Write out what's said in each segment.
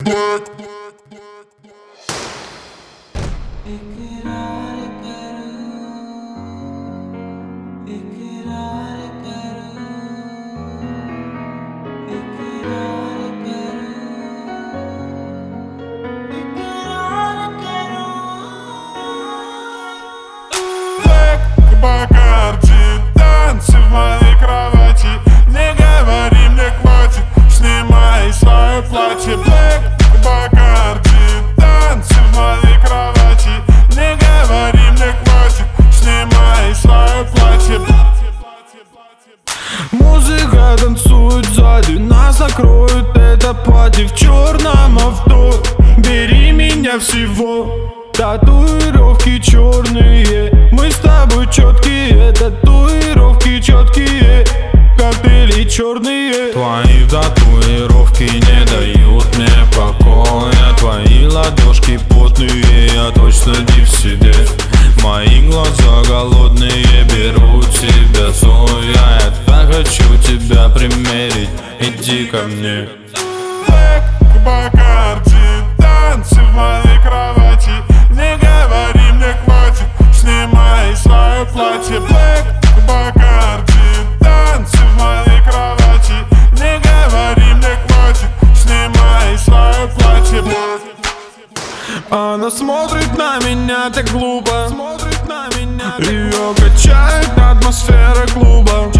Бакарди, танцы в моей кровати. Не говори, мне хватит, снимай свое платье. Бакарди, танцы в моей кровати. Не говори, мне хватит, снимай свое платье. Музыка танцует сзади, нас накроет это пати в черном авто. Бери меня всего. Татуировки черные, мы с тобой четкие. Татуировки четкие, коктейли черные. Твои татуировки не дают мне покоя. Твои ладошки потные, я точно не в себе. Мои глаза голодные, берут тебя соя. Я так хочу тебя примерить, иди ко мне. Бакарди, танцы в моей кровати. Не говори, мне хватит, снимай свое платье. Бакарди, танцы в моей кровати. Не говори, мне хватит, снимай свое платье. Она смотрит на меня так глупо, ее качает атмосфера клуба.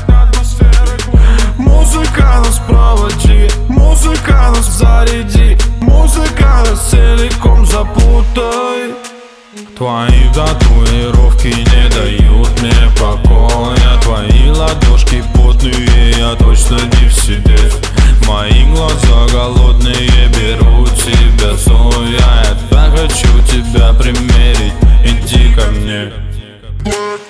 Музыка нас проводи, музыка нас заряди, музыка нас целиком запутай. Твои татуировки не дают мне покоя. Твои ладошки потные, я точно не в себе. Мои глаза голодные, берут тебя соя. Я так хочу тебя примерить, иди ко мне.